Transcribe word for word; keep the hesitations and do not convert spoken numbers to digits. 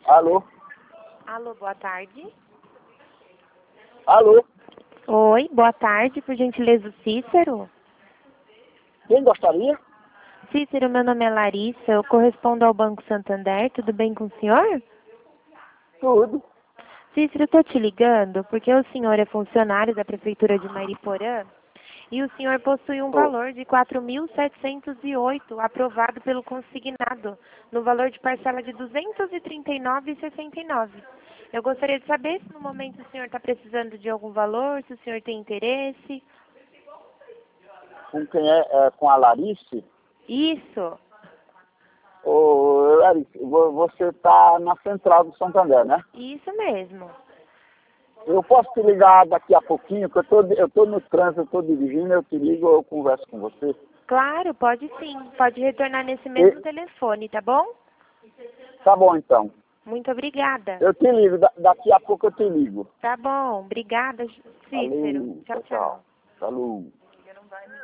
Alô? Alô, boa tarde. Alô? Oi, boa tarde, por gentileza, o Cícero. Quem gostaria? Cícero, meu nome é Larissa, eu correspondo ao Banco Santander, tudo bem com o senhor? Tudo. Cícero, eu tô te ligando porque o senhor é funcionário da Prefeitura de Mariporã e o senhor possui um Tô. valor de quatro mil setecentos e oito aprovado pelo consignado, no valor de parcela de duzentos e trinta e nove reais e sessenta e nove centavos. Eu gostaria de saber se no momento o senhor está precisando de algum valor, se o senhor tem interesse. Com quem é? É com a Larice? Isso, Ô, Larice, vo- você está na central do Santander, né? isso mesmo. Eu posso te ligar daqui a pouquinho, que eu tô, eu tô no trânsito, eu tô dirigindo, eu te ligo, eu converso com você. Claro, pode sim. Pode retornar nesse mesmo E, telefone, tá bom? tá bom, então. Muito obrigada. Eu te ligo, da- daqui a pouco eu te ligo. Tá bom, obrigada, Cícero. Valeu, Tchau, tchau, tchau. tchau. Falou.